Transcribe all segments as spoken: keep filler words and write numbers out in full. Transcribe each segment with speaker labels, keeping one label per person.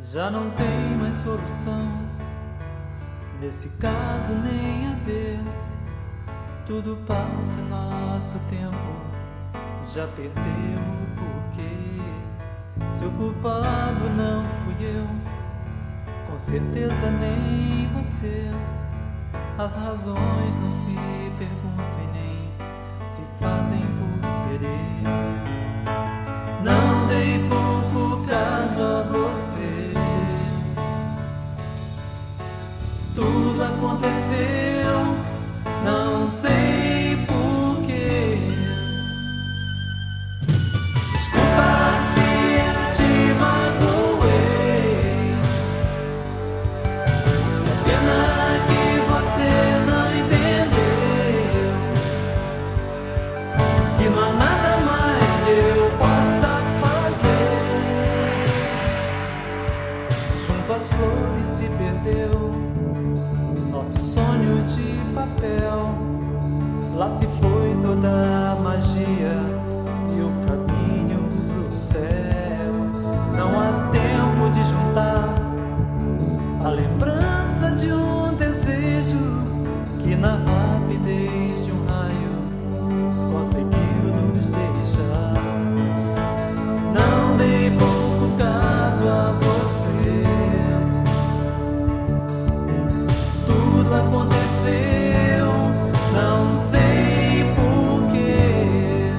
Speaker 1: Já não tem mais solução, nesse caso nem a ver. Tudo passa e nosso tempo já perdeu o porquê. Se o culpado não fui eu, com certeza nem você. As razões não se perguntam e nem se fazem por querer. Não dei pouco caso a você. Tudo aconteceu, não sei porquê. Desculpa se eu te magoei. É pena que você não entendeu que não há nada mais que eu possa fazer. Junto às flores se perdeu nosso sonho de papel. Lá se foi toda a magia e o caminho pro céu. Não há tempo de juntar a lembrança de um desejo que na rapidez de um raio conseguiu nos deixar. Não dei pouco caso a você. Tudo aconteceu, não sei porquê.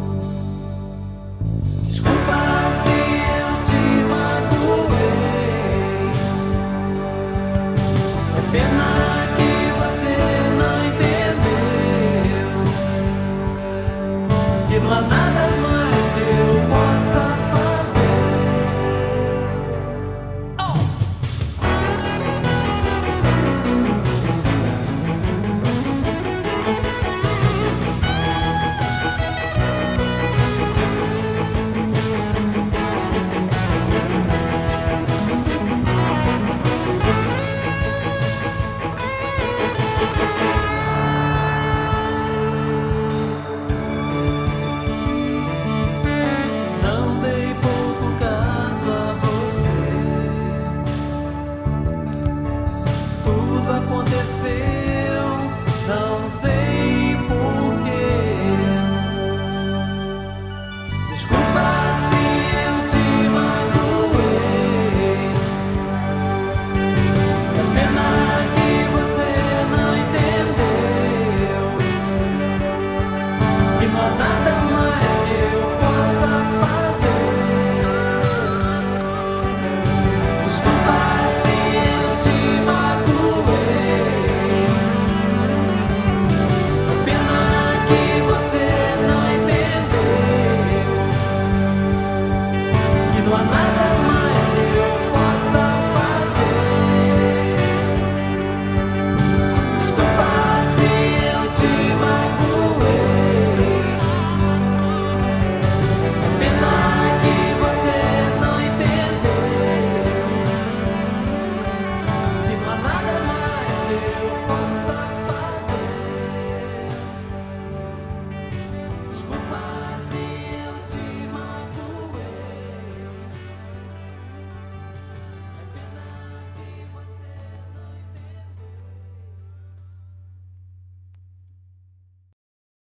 Speaker 1: Desculpa se eu te magoei. É pena que você não entendeu que não há nada mais que eu possa fazer. Oh! Não dei pouco caso a você. Tudo aconteceu, não sei